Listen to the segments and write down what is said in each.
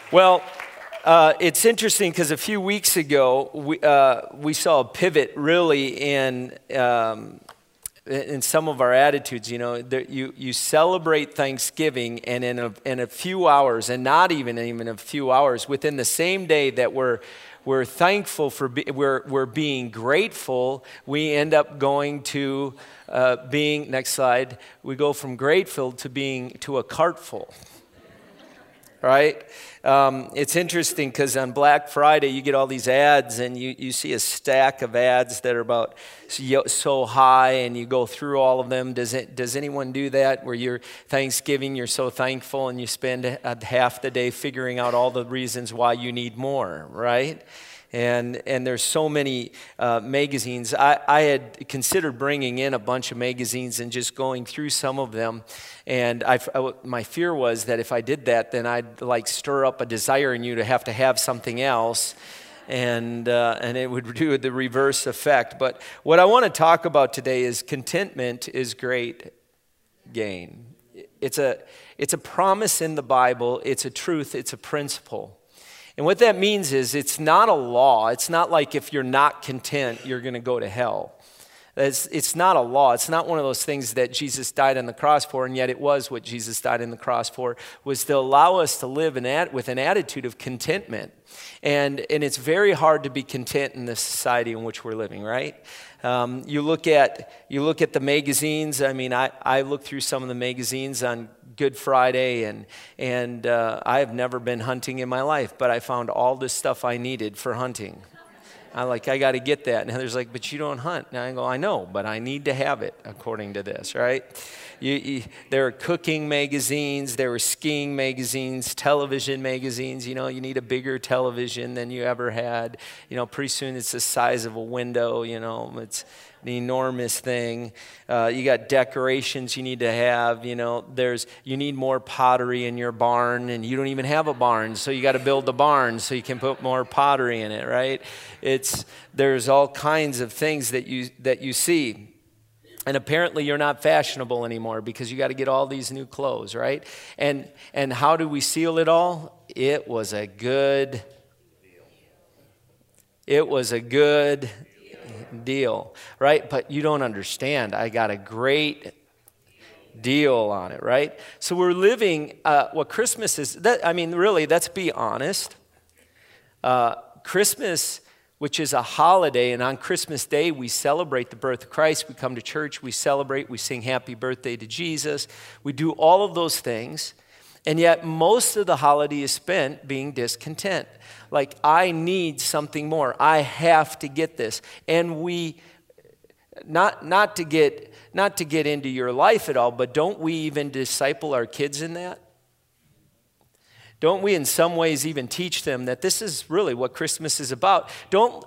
Well, it's interesting because a few weeks ago we saw a pivot really in some of our attitudes. You know, you celebrate Thanksgiving, and in a few hours, and not even a few hours, within the same day that we're thankful for, we're being grateful, we end up going to being, next slide, we go from grateful to a cartful. Right? It's interesting because on Black Friday, you get all these ads, and you see a stack of ads that are about so high, and you go through all of them. Does anyone do that, where you're Thanksgiving, you're so thankful, and you spend half the day figuring out all the reasons why you need more, right? And there's so many magazines. I had considered bringing in a bunch of magazines and just going through some of them. And my fear was that if I did that, then I'd stir up a desire in you to have something else. And it would do the reverse effect. But what I want to talk about today is contentment is great gain. It's a promise in the Bible. It's a truth. It's a principle. And what that means is it's not a law. It's not like if you're not content, you're going to go to hell. It's not a law. It's not one of those things that Jesus died on the cross for, and yet it was what Jesus died on the cross for, was to allow us to live with an attitude of contentment. And it's very hard to be content in the society in which we're living, right? You look at the magazines. I mean, I looked through some of the magazines on Good Friday, and I have never been hunting in my life, but I found all this stuff I needed for hunting. I got to get that. And Heather's like, but you don't hunt. And I go, I know, but I need to have it according to this, right? There are cooking magazines, there were skiing magazines, television magazines. You know, you need a bigger television than you ever had. You know, pretty soon it's the size of a window, you know, it's an enormous thing. You got decorations you need to have, you know, you need more pottery in your barn, and you don't even have a barn, so you got to build a barn so you can put more pottery in it, right? There's all kinds of things that you see. And apparently you're not fashionable anymore because you got to get all these new clothes, right? And how do we seal it all? It was a good deal, right? But you don't understand. I got a great deal on it, right? So we're living what Christmas is. Really, let's be honest. Christmas, which is a holiday, and on Christmas Day, we celebrate the birth of Christ. We come to church, we celebrate, we sing happy birthday to Jesus. We do all of those things, and yet most of the holiday is spent being discontent. Like, I need something more. I have to get this. And we, not to get into your life at all, but don't we even disciple our kids in that? Don't we in some ways even teach them that this is really what Christmas is about? Don't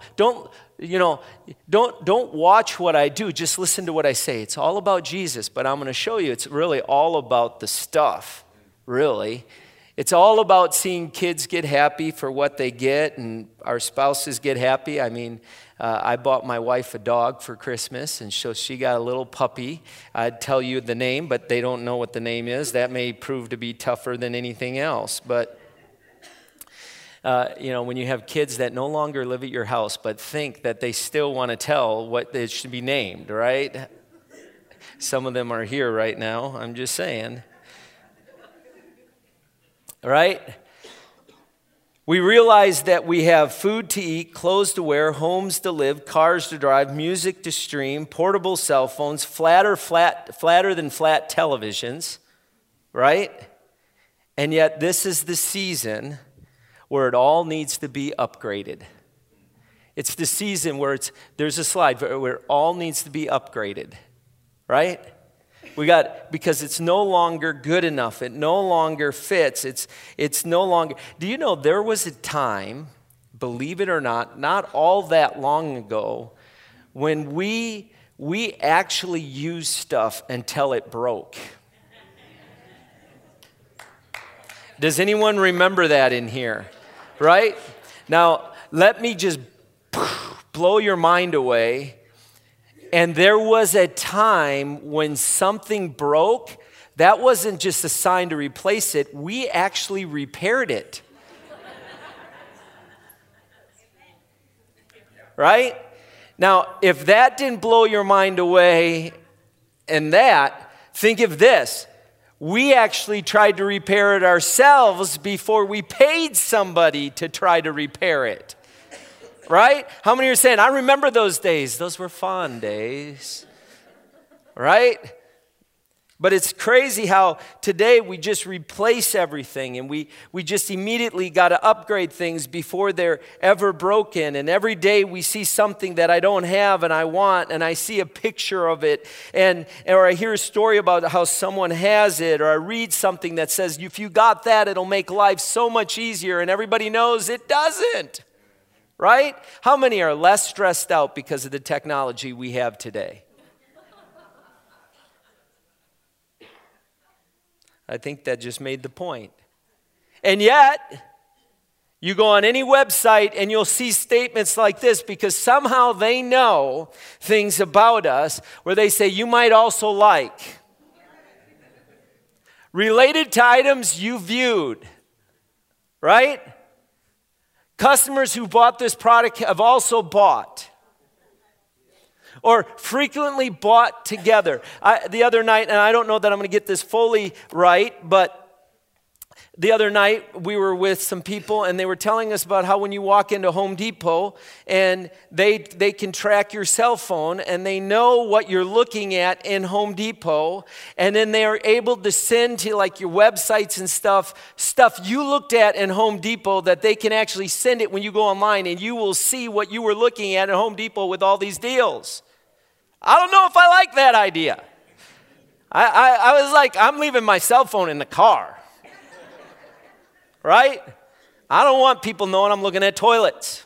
watch what I do, just listen to what I say. It's all about Jesus, but I'm going to show you it's really all about the stuff, really. It's all about seeing kids get happy for what they get, and our spouses get happy. I mean, I bought my wife a dog for Christmas, and so she got a little puppy. I'd tell you the name, but they don't know what the name is. That may prove to be tougher than anything else. But, when you have kids that no longer live at your house, but think that they still want to tell what it should be named, right? Some of them are here right now, I'm just saying. Right? We realize that we have food to eat, clothes to wear, homes to live, cars to drive, music to stream, portable cell phones, flatter than flat televisions, right? And yet this is the season where it all needs to be upgraded. It's the season where there's a slide where it all needs to be upgraded, right? Because it's no longer good enough. It no longer fits. It's no longer. Do you know there was a time, believe it or not all that long ago, when we actually used stuff until it broke. Does anyone remember that in here? Right? Now, let me just blow your mind away. And there was a time when something broke, that wasn't just a sign to replace it. We actually repaired it. right? Now, if that didn't blow your mind away and that, think of this. We actually tried to repair it ourselves before we paid somebody to try to repair it. Right? How many are saying, I remember those days. Those were fun days. Right? But it's crazy how today we just replace everything and we just immediately got to upgrade things before they're ever broken. And every day we see something that I don't have and I want, and I see a picture of it, or I hear a story about how someone has it, or I read something that says, if you got that, it'll make life so much easier, and everybody knows it doesn't. Right? How many are less stressed out because of the technology we have today? I think that just made the point. And yet, you go on any website and you'll see statements like this because somehow they know things about us where they say, you might also like. Related to items you viewed. Right? Customers who bought this product have also bought. Or frequently bought together. The other night, and I don't know that I'm going to get this fully right, but the other night we were with some people and they were telling us about how when you walk into Home Depot and they can track your cell phone and they know what you're looking at in Home Depot, and then they are able to send to like your websites and stuff you looked at in Home Depot, that they can actually send it when you go online and you will see what you were looking at Home Depot with all these deals. I don't know if I like that idea. I was like, I'm leaving my cell phone in the car. Right? I don't want people knowing I'm looking at toilets.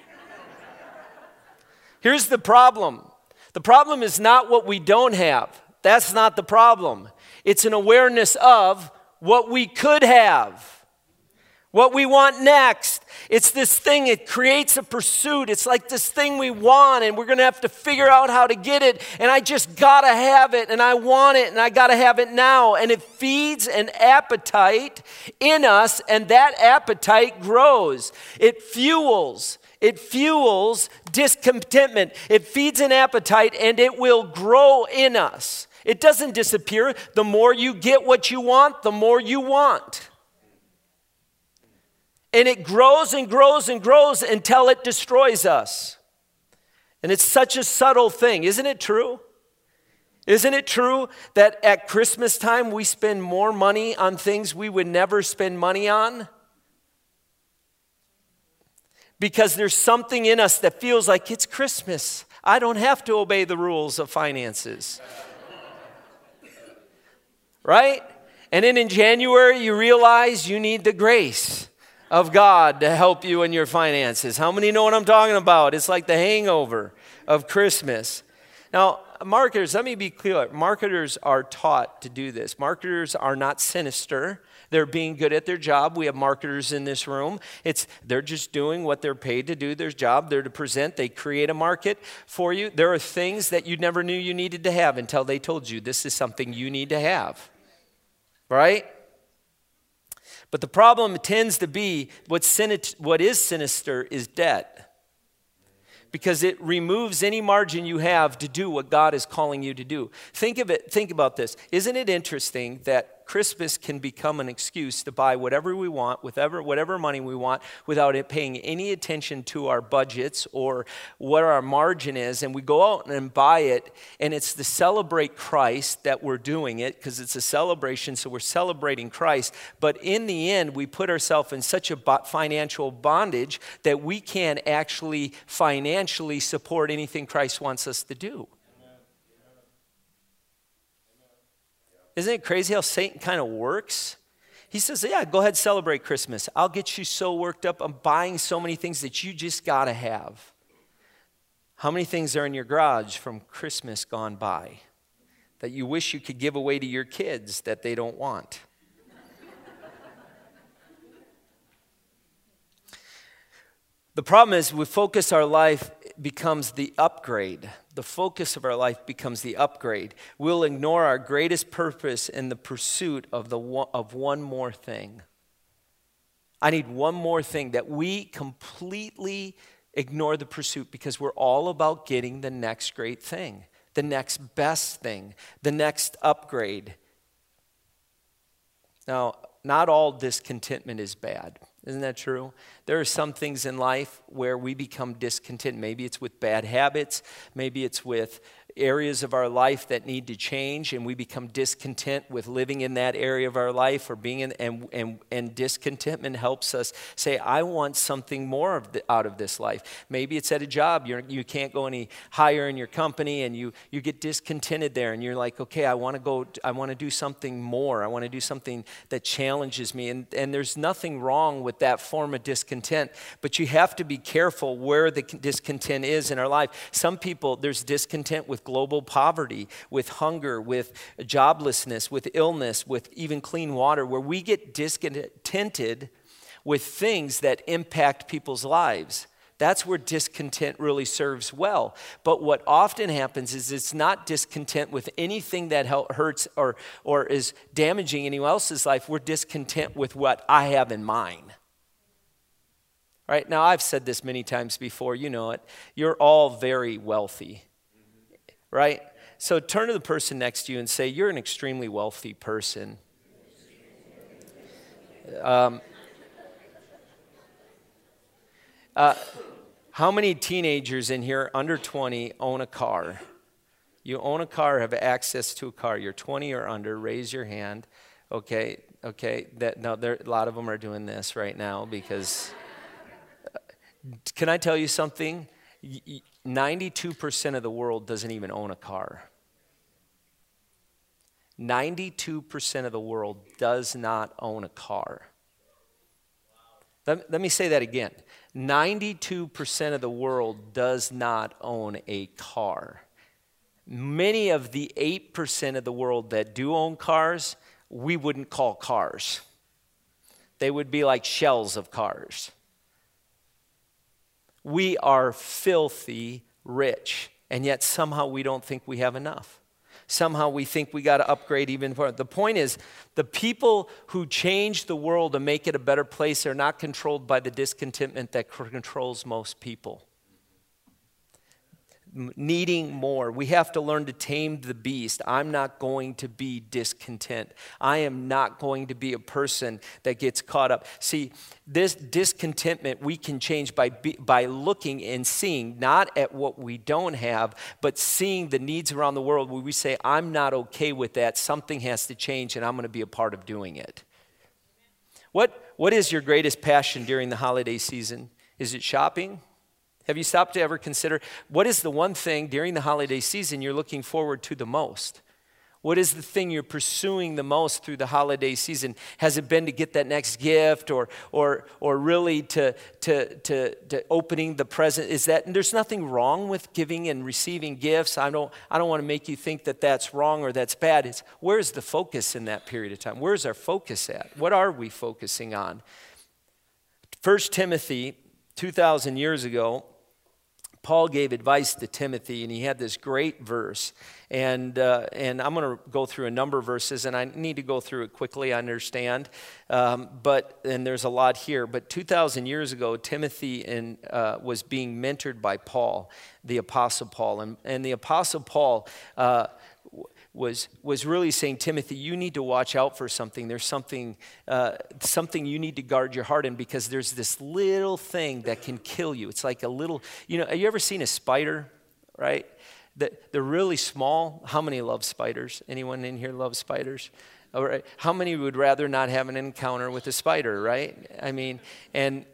Here's the problem. The problem is not what we don't have. That's not the problem. It's an awareness of what we could have, what we want next. It's this thing, it creates a pursuit. It's like this thing we want, and we're going to have to figure out how to get it, and I just got to have it, and I want it, and I got to have it now. And it feeds an appetite in us, and that appetite grows. It fuels discontentment. It feeds an appetite, and it will grow in us. It doesn't disappear. The more you get what you want, the more you want. And it grows and grows and grows until it destroys us. And it's such a subtle thing. Isn't it true? Isn't it true that at Christmas time we spend more money on things we would never spend money on? Because there's something in us that feels like it's Christmas. I don't have to obey the rules of finances. Right? And then in January you realize you need the grace of God to help you in your finances. How many know what I'm talking about? It's like the hangover of Christmas. Now, marketers, let me be clear. Marketers are taught to do this. Marketers are not sinister. They're being good at their job. We have marketers in this room. They're just doing what they're paid to do, their job. They're to present. They create a market for you. There are things that you never knew you needed to have until they told you this is something you need to have. Right? But the problem tends to be what is sinister is debt. Because it removes any margin you have to do what God is calling you to do. Think about this. Isn't it interesting that Christmas can become an excuse to buy whatever we want, whatever money we want, without it paying any attention to our budgets or what our margin is, and we go out and buy it, and it's to celebrate Christ that we're doing it, because it's a celebration, so we're celebrating Christ. But in the end, we put ourselves in such a financial bondage that we can't actually financially support anything Christ wants us to do. Isn't it crazy how Satan kind of works? He says, yeah, go ahead, celebrate Christmas. I'll get you so worked up. I'm buying so many things that you just got to have. How many things are in your garage from Christmas gone by that you wish you could give away to your kids that they don't want? The problem is we focus our life becomes the upgrade. The focus of our life becomes the upgrade. We'll ignore our greatest purpose in the pursuit of one more thing. I need one more thing that we completely ignore the pursuit, because we're all about getting the next great thing, the next best thing, the next upgrade. Now, not all discontentment is bad. Isn't that true? There are some things in life where we become discontent. Maybe it's with bad habits. Maybe it's with areas of our life that need to change, and we become discontent with living in that area of our life, or being in, and discontentment helps us say, I want something more out of this life. Maybe it's at a job. You can't go any higher in your company, and you get discontented there, and you're like, okay, I want to do something more. I want to do something that challenges me, and there's nothing wrong with that form of discontent, but you have to be careful where the discontent is in our life. Some people, there's discontent with global poverty, with hunger, with joblessness, with illness, with even clean water, where we get discontented with things that impact people's lives. That's where discontent really serves well. But what often happens is it's not discontent with anything that hurts or is damaging anyone else's life. We're discontent with what I have in mind. Right? Now, I've said this many times before. You know it. You're all very wealthy. Right? So turn to the person next to you and say, you're an extremely wealthy person. How many teenagers in here under 20 own a car? You own a car, have access to a car. You're 20 or under, raise your hand. Okay. A lot of them are doing this right now because, can I tell you something? 92% of the world doesn't even own a car. 92% of the world does not own a car. Let me say that again. 92% of the world does not own a car. Many of the 8% of the world that do own cars, we wouldn't call cars. They would be like shells of cars. We are filthy rich, and yet somehow we don't think we have enough. Somehow we think we got to upgrade even more. The point is, the people who change the world and make it a better place are not controlled by the discontentment that controls most people. Needing more. We have to learn to tame the beast. I'm not going to be discontent. I am not going to be a person that gets caught up. See, this discontentment we can change by looking and seeing, not at what we don't have, but seeing the needs around the world where we say, I'm not okay with that. Something has to change, and I'm going to be a part of doing it. What is your greatest passion during the holiday season? Is it shopping? Have you stopped to ever consider what is the one thing during the holiday season you're looking forward to the most? What is the thing you're pursuing the most through the holiday season? Has it been to get that next gift or really to opening the present? Is that, and there's nothing wrong with giving and receiving gifts. I don't want to make you think that that's wrong or that's bad. It's where's the focus in that period of time? Where's our focus at? What are we focusing on? 1 Timothy 2,000 years ago, Paul gave advice to Timothy, and he had this great verse. And I'm going to go through a number of verses, and I need to go through it quickly, I understand. And there's a lot here. But 2,000 years ago, Timothy was being mentored by Paul, the Apostle Paul. And the Apostle Paul was really saying, Timothy, you need to watch out for something. There's something you need to guard your heart in, because there's this little thing that can kill you. It's like a little, have you ever seen a spider, right? They're really small. How many love spiders? Anyone in here love spiders? All right. How many would rather not have an encounter with a spider, right? I mean, and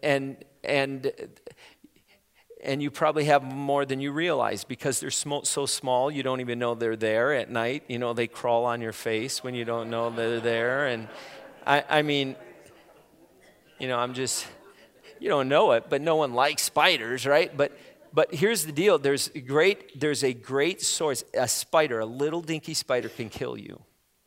you probably have more than you realize, because they're so small you don't even know they're there at night. They crawl on your face when you don't know they're there. And I mean, I'm just, you don't know it, but no one likes spiders, right? But here's the deal. There's a great source. A spider, a little dinky spider can kill you.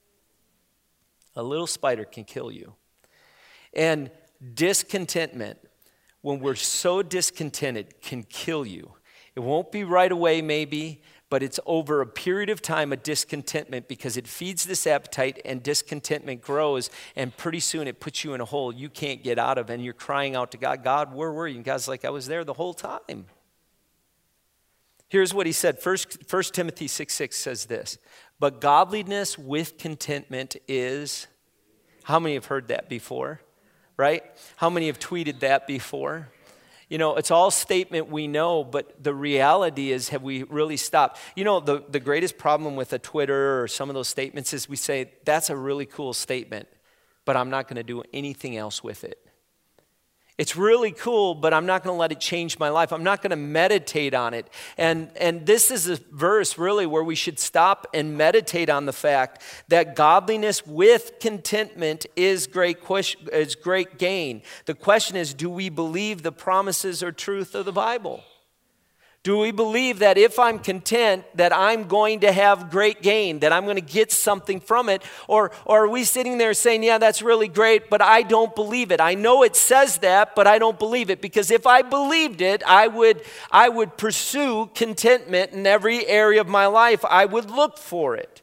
A little spider can kill you. And discontentment, when we're so discontented, can kill you. It won't be right away maybe, but it's over a period of time of discontentment because it feeds this appetite and discontentment grows, and pretty soon it puts you in a hole you can't get out of, and you're crying out to God, God, where were you? And God's like, I was there the whole time. Here's what he said. 1 Timothy 6:6 says this, but godliness with contentment is, how many have heard that before, right? How many have tweeted that before? You know, it's all statement we know, but the reality is, have we really stopped? You know, the greatest problem with a Twitter or some of those statements is we say, that's a really cool statement, but I'm not going to do anything else with it. It's really cool, but I'm not going to let it change my life. I'm not going to meditate on it. And this is a verse really where we should stop and meditate on the fact that godliness with contentment is great gain. The question is, do we believe the promises or truth of the Bible? Do we believe that if I'm content, that I'm going to have great gain, that I'm going to get something from it? Or are we sitting there saying, yeah, that's really great, but I don't believe it. I know it says that, but I don't believe it. Because if I believed it, I would pursue contentment in every area of my life. I would look for it.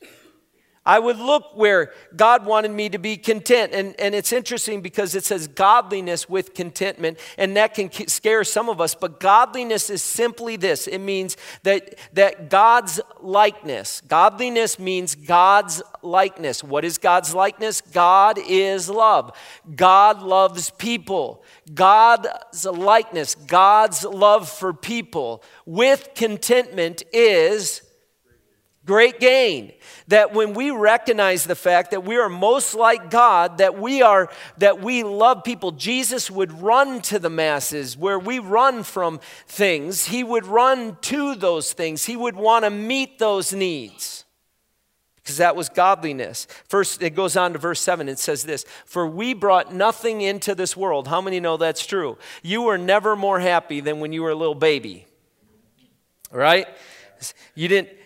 I would look where God wanted me to be content. And it's interesting because it says godliness with contentment, and that can scare some of us. But godliness is simply this. It means that God's likeness. Godliness means God's likeness. What is God's likeness? God is love. God loves people. God's likeness, God's love for people with contentment is great gain. That when we recognize the fact that we are most like God, that we love people, Jesus would run to the masses. Where we run from things, he would run to those things. He would want to meet those needs. Because that was godliness. First, it goes on to verse 7. It says this, for we brought nothing into this world. How many know that's true? You were never more happy than when you were a little baby. Right? You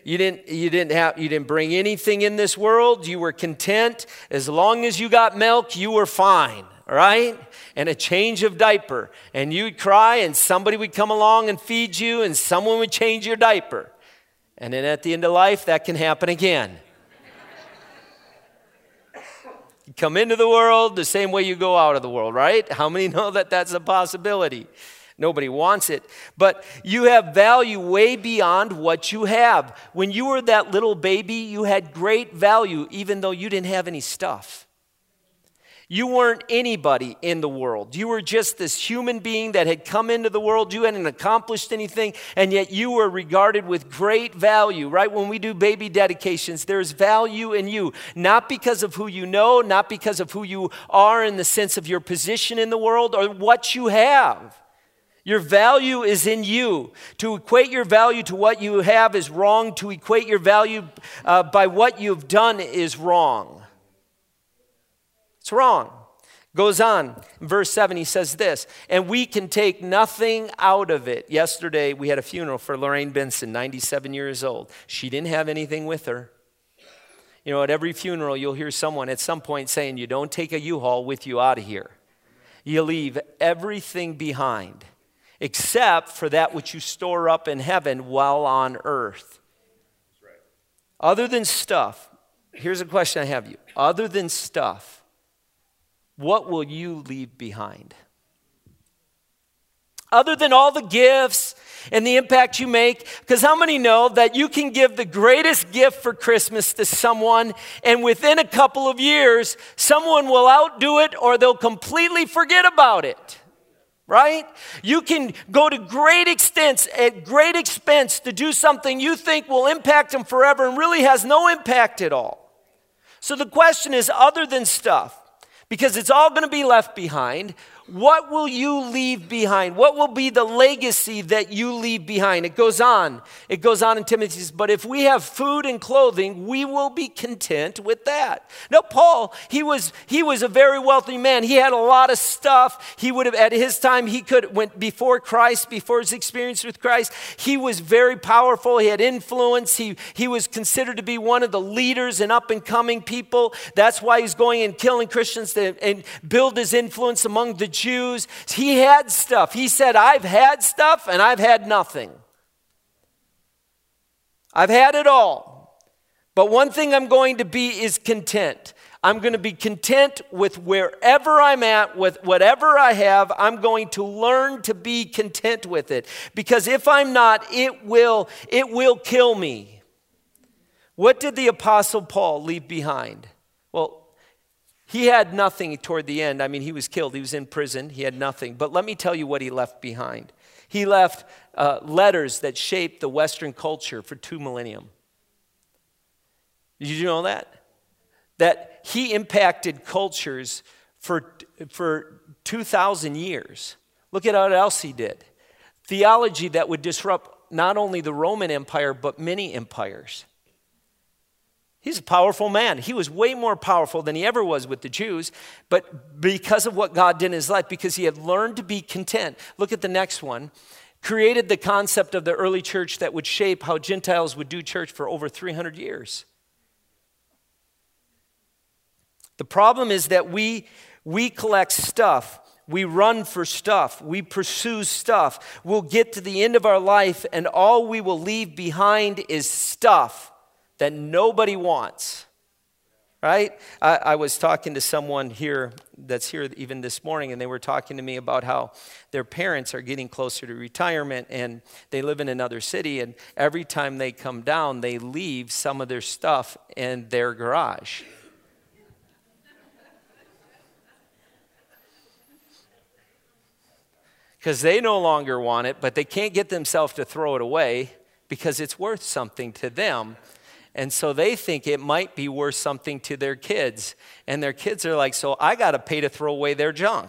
didn't bring anything in this world. You were content. As long as you got milk, you were fine, right? And a change of diaper. And you'd cry and somebody would come along and feed you and someone would change your diaper. And then at the end of life, that can happen again. You come into the world the same way you go out of the world, right? How many know that that's a possibility? Nobody wants it. But you have value way beyond what you have. When you were that little baby, you had great value even though you didn't have any stuff. You weren't anybody in the world. You were just this human being that had come into the world. You hadn't accomplished anything, and yet you were regarded with great value, right? When we do baby dedications, there's value in you, not because of who you know, not because of who you are in the sense of your position in the world or what you have. Your value is in you. To equate your value to what you have is wrong. To equate your value by what you've done is wrong. It's wrong. Goes on. In verse 7, he says this, and we can take nothing out of it. Yesterday, we had a funeral for Lorraine Benson, 97 years old. She didn't have anything with her. You know, at every funeral, you'll hear someone at some point saying, you don't take a U-Haul with you out of here. You leave everything behind, except for that which you store up in heaven while on earth. Right. Other than stuff, here's a question I have you. Other than stuff, what will you leave behind? Other than all the gifts and the impact you make, because how many know that you can give the greatest gift for Christmas to someone, and within a couple of years, someone will outdo it or they'll completely forget about it? Right? You can go to great expense to do something you think will impact them forever and really has no impact at all. So the question is, other than stuff, because it's all going to be left behind, what will you leave behind? What will be the legacy that you leave behind? It goes on. It goes on in Timothy says, but if we have food and clothing, we will be content with that. Now, Paul, he was a very wealthy man. He had a lot of stuff. He would have, at his time, went before Christ, before his experience with Christ. He was very powerful. He had influence. He was considered to be one of the leaders and up and coming people. That's why he's going and killing Christians and build his influence among the Jews. He had stuff. He said, I've had stuff and I've had nothing. I've had it all. But one thing I'm going to be is content. I'm going to be content with wherever I'm at, with whatever I have. I'm going to learn to be content with it. Because if I'm not, it will kill me. What did the Apostle Paul leave behind? Well, he had nothing toward the end. I mean, he was killed. He was in prison. He had nothing. But let me tell you what he left behind. He left letters that shaped the Western culture for 2 millennia. Did you know that? That he impacted cultures for 2,000 years. Look at what else he did. Theology that would disrupt not only the Roman Empire, but many empires. He's a powerful man. He was way more powerful than he ever was with the Jews, but because of what God did in his life, because he had learned to be content. Look at the next one. Created the concept of the early church that would shape how Gentiles would do church for over 300 years. The problem is that we collect stuff. We run for stuff. We pursue stuff. We'll get to the end of our life, and all we will leave behind is stuff that nobody wants. Right? I was talking to someone here that's here even this morning, and they were talking to me about how their parents are getting closer to retirement, and they live in another city, and every time they come down, they leave some of their stuff in their garage. Because they no longer want it, but they can't get themselves to throw it away because it's worth something to them. And so they think it might be worth something to their kids. And their kids are like, so I got to pay to throw away their junk.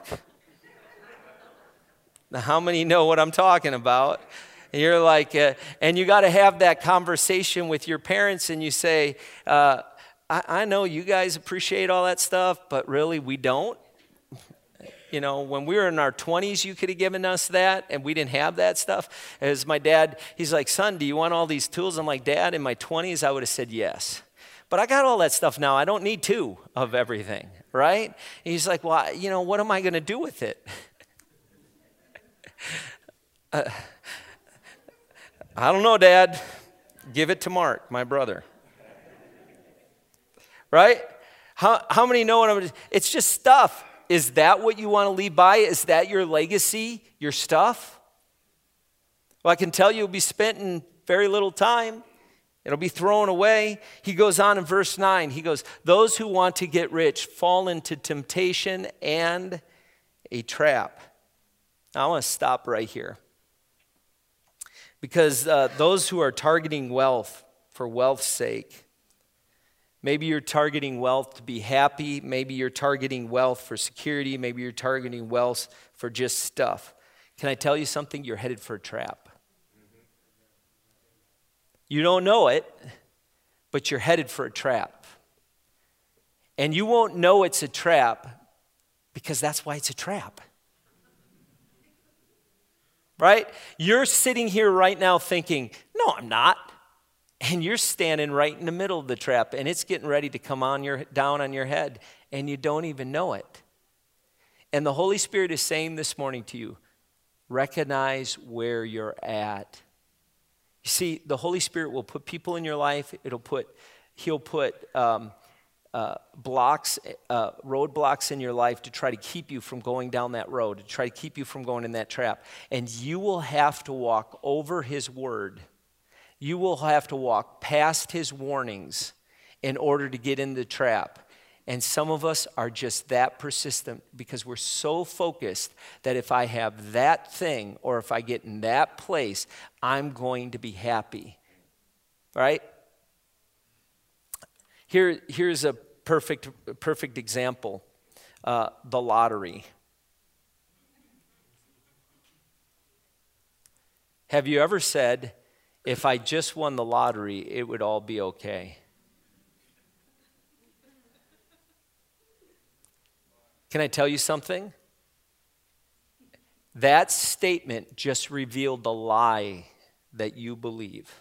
Now, how many know what I'm talking about? And you're like, and you got to have that conversation with your parents, and you say, I know you guys appreciate all that stuff, but really we don't. You know, when we were in our 20s, you could have given us that, and we didn't have that stuff. As my dad, he's like, son, do you want all these tools? I'm like, Dad, in my 20s, I would have said yes. But I got all that stuff now. I don't need 2 of everything, right? And he's like, well, you know, what am I going to do with it? I don't know, Dad. Give it to Mark, my brother. Right? How many know what I'm... It's just stuff. Is that what you want to leave by? Is that your legacy, your stuff? Well, I can tell you it'll be spent in very little time. It'll be thrown away. He goes on in verse 9. He goes, those who want to get rich fall into temptation and a trap. Now, I want to stop right here. Because those who are targeting wealth for wealth's sake, maybe you're targeting wealth to be happy. Maybe you're targeting wealth for security. Maybe you're targeting wealth for just stuff. Can I tell you something? You're headed for a trap. You don't know it, but you're headed for a trap. And you won't know it's a trap because that's why it's a trap. Right? You're sitting here right now thinking, no, I'm not. And you're standing right in the middle of the trap, and it's getting ready to come down on your head, and you don't even know it. And the Holy Spirit is saying this morning to you, recognize where you're at. You see, the Holy Spirit will put people in your life. He'll put roadblocks in your life to try to keep you from going down that road, to try to keep you from going in that trap. And you will have to walk over His word. You will have to walk past His warnings in order to get in the trap. And some of us are just that persistent because we're so focused that if I have that thing or if I get in that place, I'm going to be happy. Right? Here's a perfect example. The lottery. Have you ever said, if I just won the lottery, it would all be okay? Can I tell you something? That statement just revealed the lie that you believe.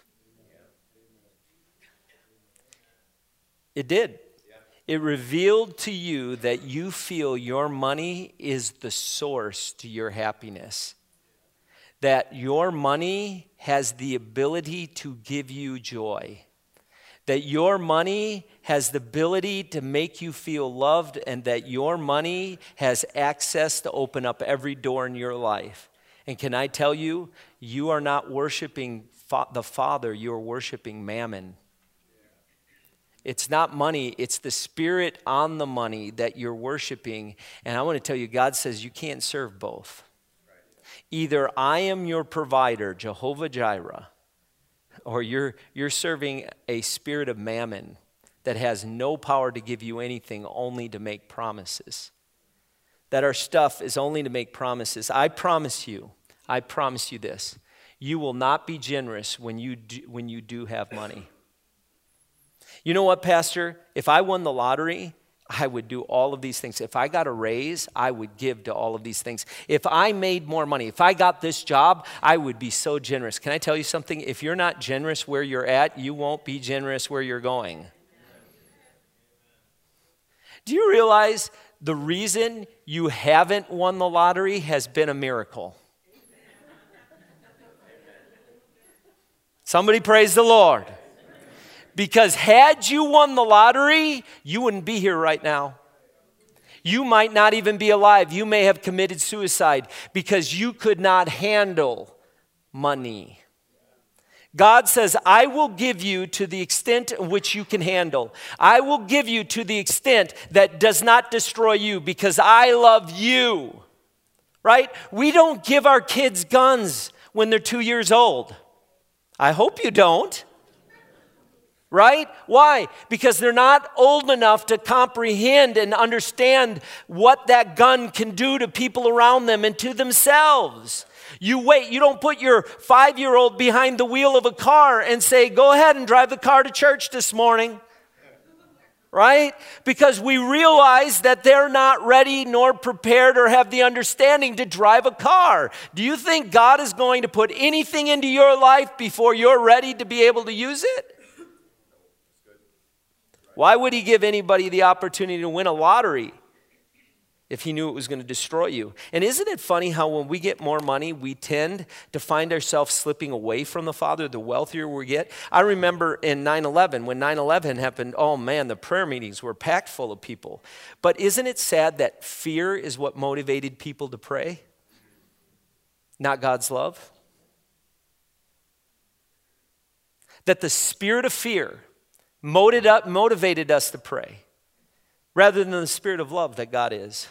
It did. It revealed to you that you feel your money is the source to your happiness. that your money has the ability to give you joy. That your money has the ability to make you feel loved, and that your money has access to open up every door in your life. And can I tell you, you are not worshiping the Father, you're worshiping mammon. It's not money, it's the spirit on the money that you're worshiping. And I want to tell you, God says you can't serve both. Either I am your provider, Jehovah Jireh, or you're serving a spirit of mammon that has no power to give you anything, only to make promises. That our stuff is only to make promises. I promise you this. You will not be generous when you do have money. You know what, Pastor? If I won the lottery, I would do all of these things. If I got a raise, I would give to all of these things. If I made more money, if I got this job, I would be so generous. Can I tell you something? If you're not generous where you're at, you won't be generous where you're going. Do you realize the reason you haven't won the lottery has been a miracle? Somebody praise the Lord. Because had you won the lottery, you wouldn't be here right now. You might not even be alive. You may have committed suicide because you could not handle money. God says, I will give you to the extent in which you can handle. I will give you to the extent that does not destroy you because I love you. Right? We don't give our kids guns when they're 2 years old. I hope you don't. Right? Why? Because they're not old enough to comprehend and understand what that gun can do to people around them and to themselves. You wait. You don't put your 5-year-old behind the wheel of a car and say, go ahead and drive the car to church this morning. Right? Because we realize that they're not ready nor prepared or have the understanding to drive a car. Do you think God is going to put anything into your life before you're ready to be able to use it? Why would he give anybody the opportunity to win a lottery if he knew it was going to destroy you? And isn't it funny how when we get more money, we tend to find ourselves slipping away from the Father the wealthier we get? I remember in 9/11, when 9/11 happened, oh man, the prayer meetings were packed full of people. But isn't it sad that fear is what motivated people to pray? Not God's love? That the spirit of fear motivated us to pray rather than the spirit of love that God is.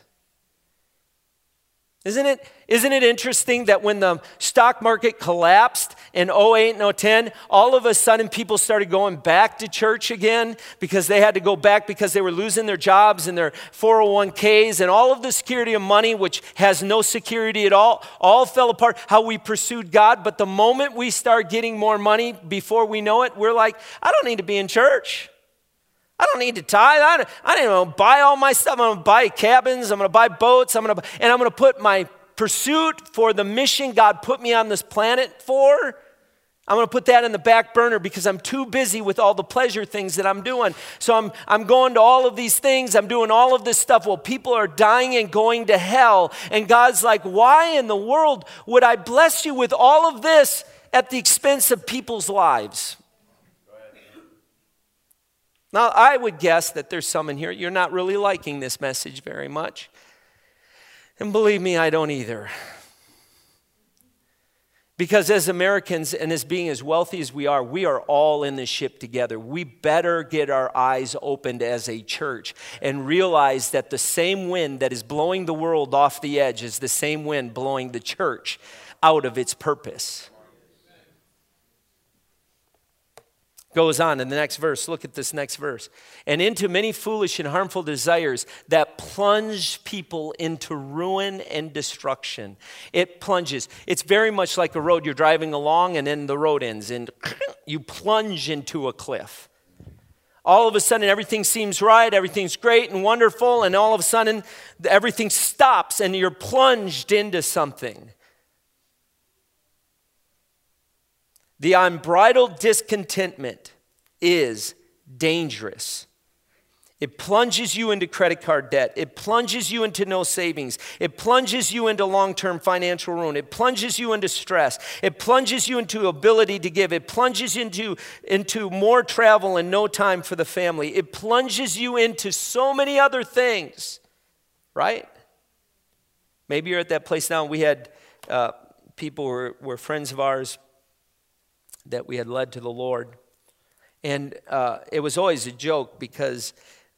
Isn't it interesting that when the stock market collapsed in 2008 and 2010, all of a sudden people started going back to church again because they had to go back because they were losing their jobs and their 401ks and all of the security of money, which has no security at all fell apart, how we pursued God. But the moment we start getting more money, before we know it, we're like, I don't need to be in church. I don't need to tithe. I don't even buy all my stuff. I'm going to buy cabins. I'm going to buy boats. I'm going to put my pursuit for the mission God put me on this planet for. I'm going to put that in the back burner because I'm too busy with all the pleasure things that I'm doing. So I'm going to all of these things. I'm doing all of this stuff while people are dying and going to hell. And God's like, why in the world would I bless you with all of this at the expense of people's lives? Now, I would guess that there's some in here, you're not really liking this message very much. And believe me, I don't either. Because as Americans and as being as wealthy as we are all in this ship together. We better get our eyes opened as a church and realize that the same wind that is blowing the world off the edge is the same wind blowing the church out of its purpose. Goes on in the next verse. Look at this next verse. And into many foolish and harmful desires that plunge people into ruin and destruction. It plunges. It's very much like a road. You're driving along and then the road ends and you plunge into a cliff. All of a sudden everything seems right, everything's great and wonderful, and all of a sudden everything stops and you're plunged into something. The unbridled discontentment is dangerous. It plunges you into credit card debt. It plunges you into no savings. It plunges you into long-term financial ruin. It plunges you into stress. It plunges you into ability to give. It plunges into more travel and no time for the family. It plunges you into so many other things, right? Maybe you're at that place now. We had people who were friends of ours that we had led to the Lord. And it was always a joke because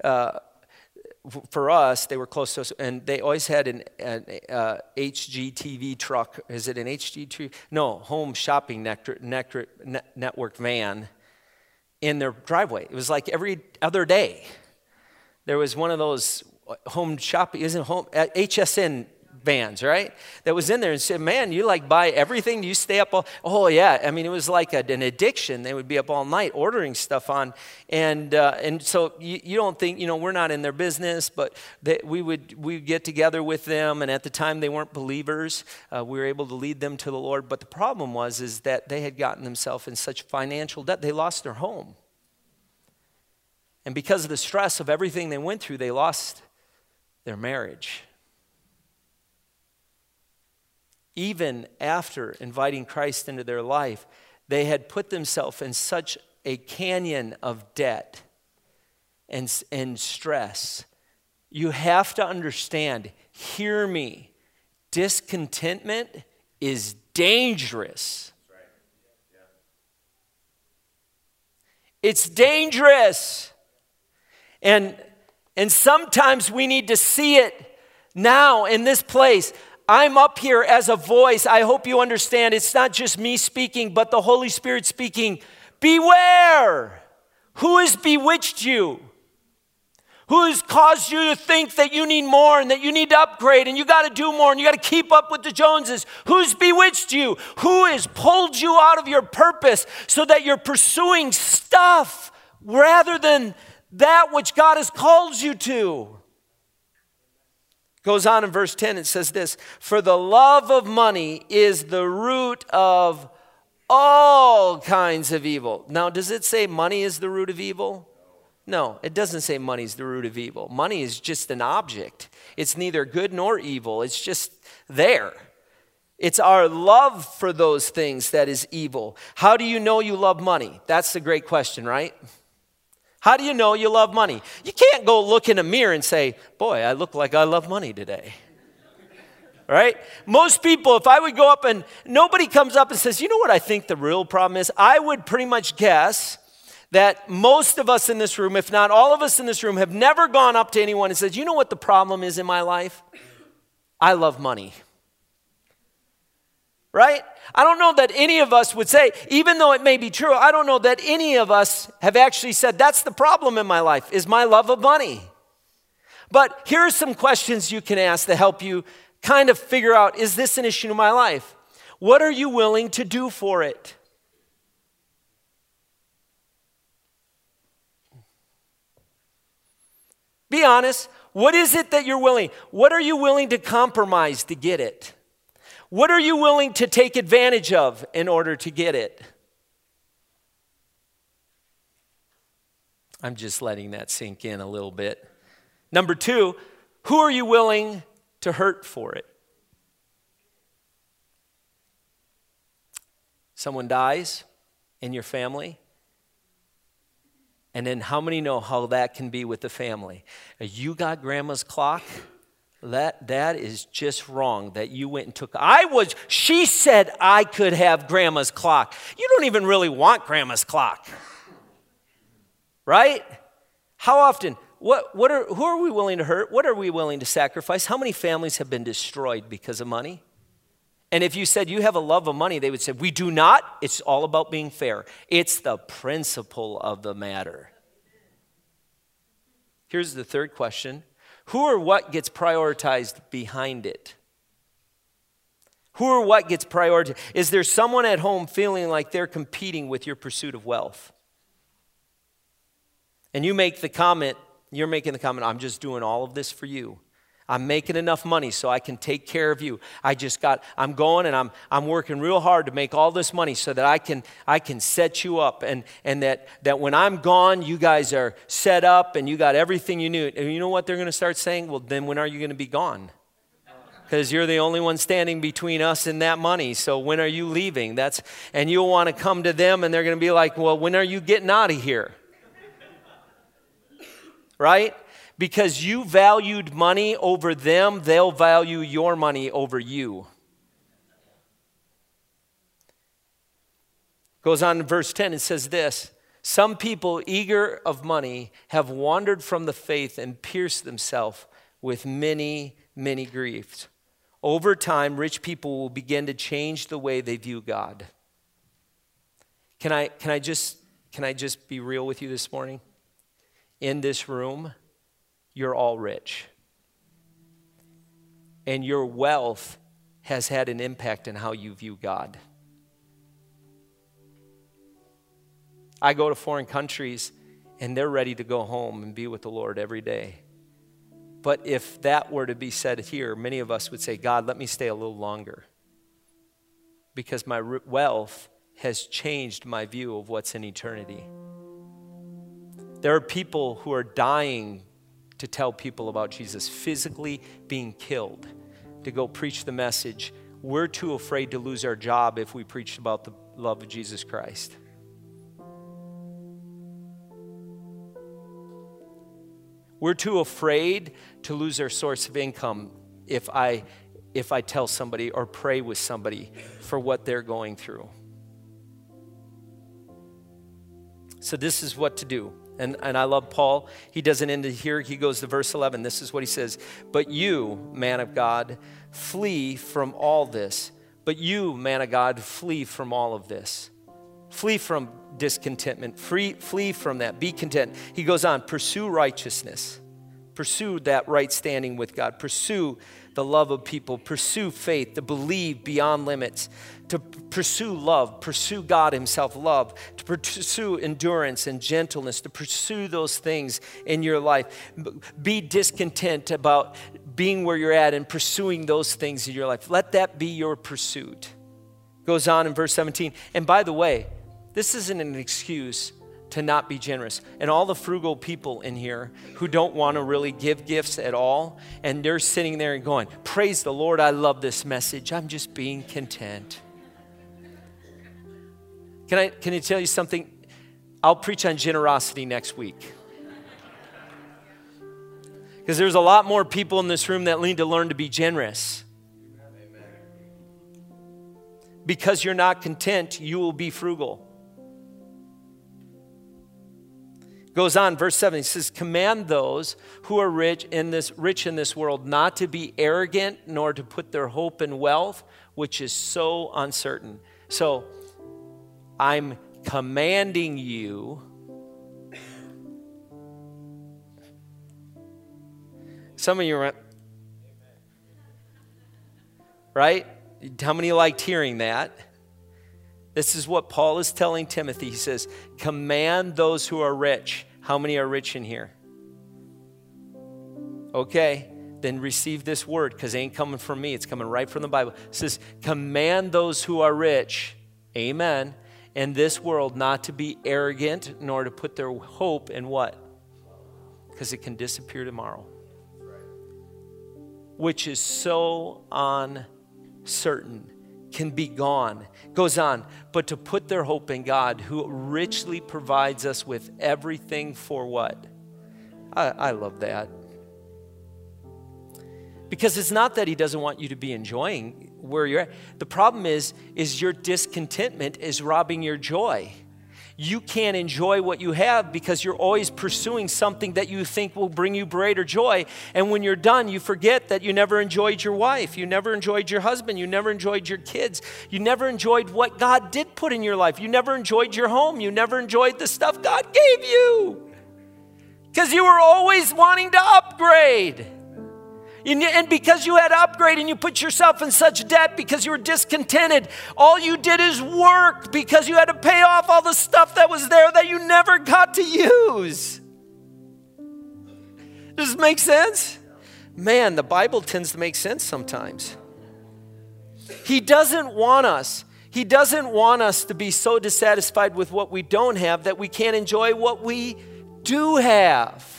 for us, they were close to us, and they always had an HGTV truck. Is it an HGTV? No, home shopping network van in their driveway. It was like every other day. There was one of those home shopping, HSN vans, right? That was in there and said, man, you like buy everything? Do you stay up all? Oh, yeah. I mean, it was like an addiction. They would be up all night ordering stuff on. And so you don't think, we're not in their business, but we'd get together with them. And at the time, they weren't believers. We were able to lead them to the Lord. But the problem is that they had gotten themselves in such financial debt, they lost their home. And because of the stress of everything they went through, they lost their marriage. Even after inviting Christ into their life, they had put themselves in such a canyon of debt and stress. You have to understand, hear me, discontentment is dangerous. It's dangerous. And sometimes we need to see it now in this place. I'm up here as a voice. I hope you understand. It's not just me speaking, but the Holy Spirit speaking. Beware! Who has bewitched you? Who has caused you to think that you need more and that you need to upgrade and you got to do more and you got to keep up with the Joneses? Who's bewitched you? Who has pulled you out of your purpose so that you're pursuing stuff rather than that which God has called you to? Goes on in verse 10, it says this, for the love of money is the root of all kinds of evil. Now, does it say money is the root of evil? No, it doesn't say money is the root of evil. Money is just an object. It's neither good nor evil. It's just there. It's our love for those things that is evil. How do you know you love money? That's the great question, right? How do you know you love money? You can't go look in a mirror and say, boy, I look like I love money today. Right? Most people, if I would go up and nobody comes up and says, you know what I think the real problem is? I would pretty much guess that most of us in this room, if not all of us in this room, have never gone up to anyone and said, you know what the problem is in my life? I love money. Right? I don't know that any of us would say, even though it may be true, I don't know that any of us have actually said, that's the problem in my life, is my love of money. But here are some questions you can ask to help you kind of figure out, is this an issue in my life? What are you willing to do for it? Be honest. What is it that you're willing? What are you willing to compromise to get it? What are you willing to take advantage of in order to get it? I'm just letting that sink in a little bit. Number 2, who are you willing to hurt for it? Someone dies in your family, and then how many know how that can be with the family? You got grandma's clock? That is just wrong that you went and took. She said I could have grandma's clock. You don't even really want grandma's clock. Right? How often? Who are we willing to hurt? What are we willing to sacrifice? How many families have been destroyed because of money? And if you said you have a love of money, they would say, we do not. It's all about being fair. It's the principle of the matter. Here's the third question. Who or what gets prioritized behind it? Who or what gets prioritized? Is there someone at home feeling like they're competing with your pursuit of wealth? And you make the comment, you're making the comment, I'm just doing all of this for you. I'm making enough money so I can take care of you. I'm going and I'm working real hard to make all this money so that I can set you up and that when I'm gone, you guys are set up and you got everything you need. And you know what they're going to start saying? Well, then when are you going to be gone? Because you're the only one standing between us and that money. So when are you leaving? And you'll want to come to them and they're going to be like, well, when are you getting out of here? Right? Because you valued money over them, they'll value your money over you. Goes on in verse 10, it says this, some people eager of money have wandered from the faith and pierced themselves with many, many griefs. Over time, rich people will begin to change the way they view God. Can I just be real with you this morning? In this room, you're all rich. And your wealth has had an impact on how you view God. I go to foreign countries and they're ready to go home and be with the Lord every day. But if that were to be said here, many of us would say, God, let me stay a little longer. Because my wealth has changed my view of what's in eternity. There are people who are dying to tell people about Jesus, physically being killed to go preach the message. We're too afraid to lose our job if we preach about the love of Jesus Christ. We're too afraid to lose our source of income if I tell somebody or pray with somebody for what they're going through. So this is what to do. And I love Paul. He doesn't end it here. He goes to verse 11. This is what he says. But you, man of God, flee from all this. But you, man of God, flee from all of this. Flee from discontentment. Flee from that. Be content. He goes on, pursue righteousness. Pursue that right standing with God. Pursue the love of people. Pursue faith, to believe beyond limits. To pursue love. Pursue God himself, love. To pursue endurance and gentleness. To pursue those things in your life. Be discontent about being where you're at and pursuing those things in your life. Let that be your pursuit. Goes on in verse 17. And by the way, this isn't an excuse to not be generous. And all the frugal people in here who don't want to really give gifts at all, and they're sitting there and going, praise the Lord, I love this message. I'm just being content. Can I tell you something? I'll preach on generosity next week. Because there's a lot more people in this room that need to learn to be generous. Because you're not content, you will be frugal. Goes on, verse 7, he says, command those who are rich in this world not to be arrogant, nor to put their hope in wealth, which is so uncertain. So, I'm commanding you. Some of you are, right? How many liked hearing that? This is what Paul is telling Timothy. He says, command those who are rich. How many are rich in here? Okay, then receive this word, because it ain't coming from me. It's coming right from the Bible. It says, command those who are rich, amen, in this world not to be arrogant, nor to put their hope in what? Because it can disappear tomorrow. Which is so uncertain. Can be gone. Goes on, but to put their hope in God, who richly provides us with everything for what? I love that. Because it's not that he doesn't want you to be enjoying where you're at. The problem is your discontentment is robbing your joy. You can't enjoy what you have because you're always pursuing something that you think will bring you greater joy. And when you're done, you forget that you never enjoyed your wife. You never enjoyed your husband. You never enjoyed your kids. You never enjoyed what God did put in your life. You never enjoyed your home. You never enjoyed the stuff God gave you. Because you were always wanting to upgrade. And because you had to upgrade and you put yourself in such debt because you were discontented, all you did is work because you had to pay off all the stuff that was there that you never got to use. Does this make sense? man, the Bible tends to make sense sometimes. He doesn't want us to be so dissatisfied with what we don't have that we can't enjoy what we do have.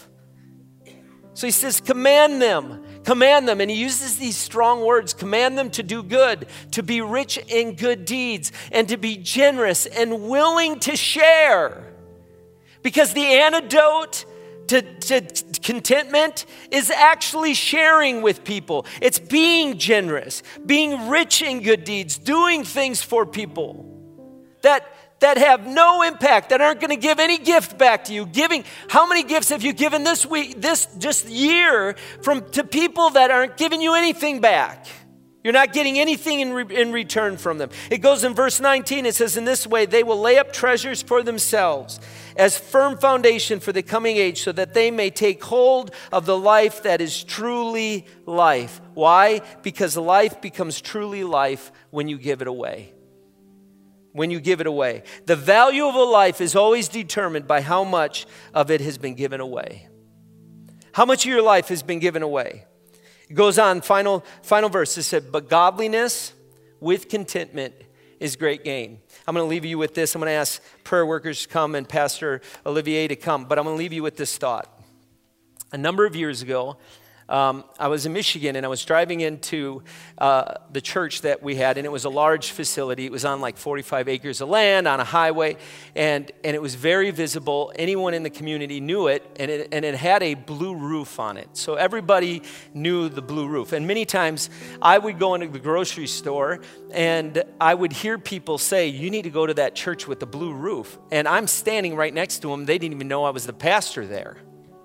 So he says, command them. And he uses these strong words, command them to do good, to be rich in good deeds, and to be generous and willing to share. Because the antidote to contentment is actually sharing with people. It's being generous, being rich in good deeds, doing things for people that have no impact, that aren't going to give any gift back to you. Giving, how many gifts have you given this week, this just year, to people that aren't giving you anything back? You're not getting anything in return from them. It goes in verse 19, it says, in this way, they will lay up treasures for themselves as firm foundation for the coming age, so that they may take hold of the life that is truly life. Why? Because life becomes truly life when you give it away. When you give it away. The value of a life is always determined by how much of it has been given away. How much of your life has been given away? It goes on, final verse. It said, but godliness with contentment is great gain. I'm going to leave you with this. I'm going to ask prayer workers to come and Pastor Olivier to come, but I'm going to leave you with this thought. A number of years ago, I was in Michigan, and I was driving into the church that we had, and it was a large facility. It was on like 45 acres of land on a highway, and it was very visible. Anyone in the community knew it, and it had a blue roof on it. So everybody knew the blue roof. And many times I would go into the grocery store, and I would hear people say, you need to go to that church with the blue roof. And I'm standing right next to them. They didn't even know I was the pastor there.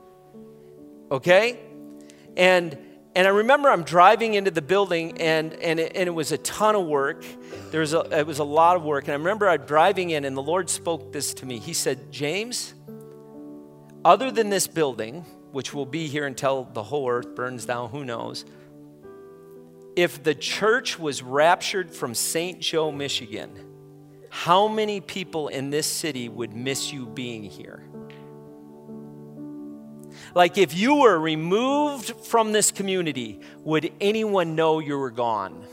Okay? And I remember I'm driving into the building, and it was a ton of work. It was a lot of work. And I remember I'm driving in, and the Lord spoke this to me. He said, James, other than this building, which will be here until the whole earth burns down, who knows, if the church was raptured from St. Joe, Michigan, how many people in this city would miss you being here? Like if you were removed from this community, would anyone know you were gone?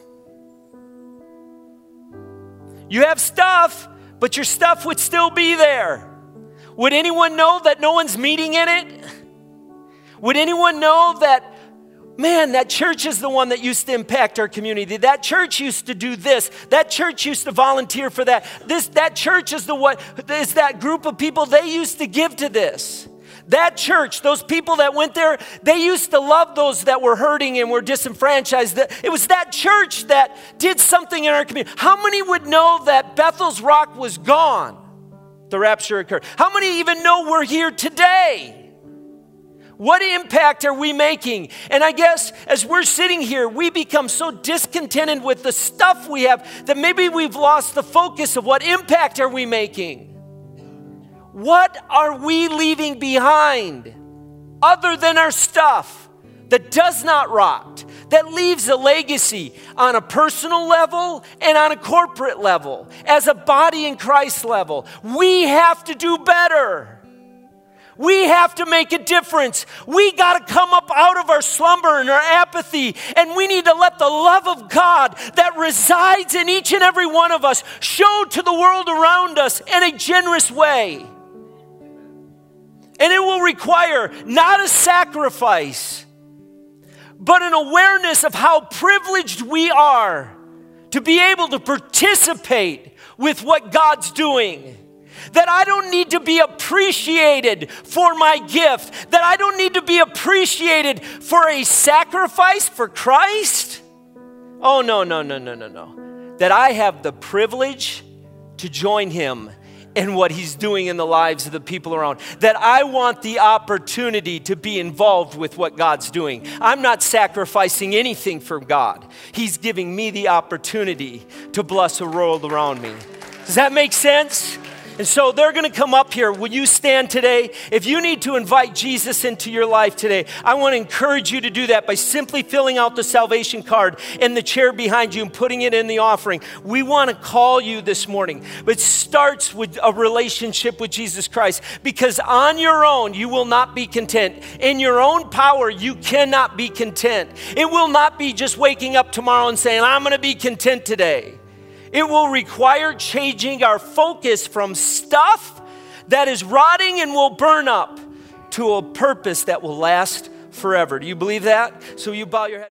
You have stuff, but your stuff would still be there. Would anyone know that no one's meeting in it? Would anyone know that, man, that church is the one that used to impact our community. That church used to do this. That church used to volunteer for that. That church is that group of people, they used to give to this. That church, those people that went there, they used to love those that were hurting and were disenfranchised. It was that church that did something in our community. How many would know that Bethel's Rock was gone? The rapture occurred. How many even know we're here today? What impact are we making? And I guess as we're sitting here, we become so discontented with the stuff we have that maybe we've lost the focus of what impact are we making? What are we leaving behind other than our stuff that does not rot, that leaves a legacy on a personal level and on a corporate level, as a body in Christ level? We have to do better. We have to make a difference. We got to come up out of our slumber and our apathy, and we need to let the love of God that resides in each and every one of us show to the world around us in a generous way. And it will require not a sacrifice, but an awareness of how privileged we are to be able to participate with what God's doing. That I don't need to be appreciated for my gift. That I don't need to be appreciated for a sacrifice for Christ. Oh, no. That I have the privilege to join Him in what He's doing in the lives of the people around. That I want the opportunity to be involved with what God's doing. I'm not sacrificing anything for God. He's giving me the opportunity to bless the world around me. Does that make sense? And so they're going to come up here. Will you stand today? If you need to invite Jesus into your life today, I want to encourage you to do that by simply filling out the salvation card in the chair behind you and putting it in the offering. We want to call you this morning, but it starts with a relationship with Jesus Christ, because on your own, you will not be content. In your own power, you cannot be content. It will not be just waking up tomorrow and saying, I'm going to be content today. It will require changing our focus from stuff that is rotting and will burn up to a purpose that will last forever. Do you believe that? So you bow your head.